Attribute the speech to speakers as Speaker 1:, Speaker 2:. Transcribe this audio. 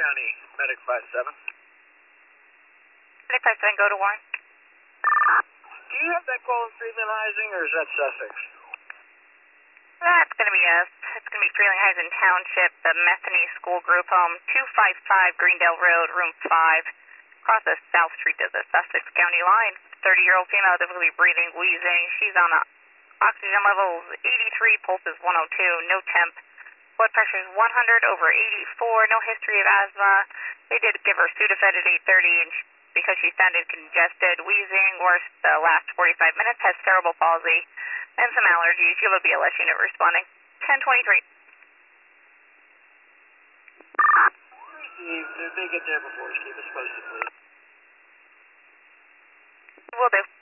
Speaker 1: County, Medic 57.
Speaker 2: Medic 57, go to Warren.
Speaker 1: Do you have that call in Freeland-Heising, or is that Sussex?
Speaker 2: That's going to be us. It's going to be Freeland-Heising Township, the Metheny School Group Home, 255 Greendale Road, room 5. Across the South Street to the Sussex County line. 30-year-old female, difficulty breathing, wheezing. She's on oxygen levels 83, pulse is 102, no temp. Blood pressure is 100 over 84, no history of asthma. They did give her Sudafed at 8:30, and because she sounded congested, wheezing, worse the last 45 minutes, has cerebral palsy, and some allergies. You have a BLS unit responding. 1023.
Speaker 1: Steve, if they get there before us, keep us posted, please.
Speaker 2: Will do.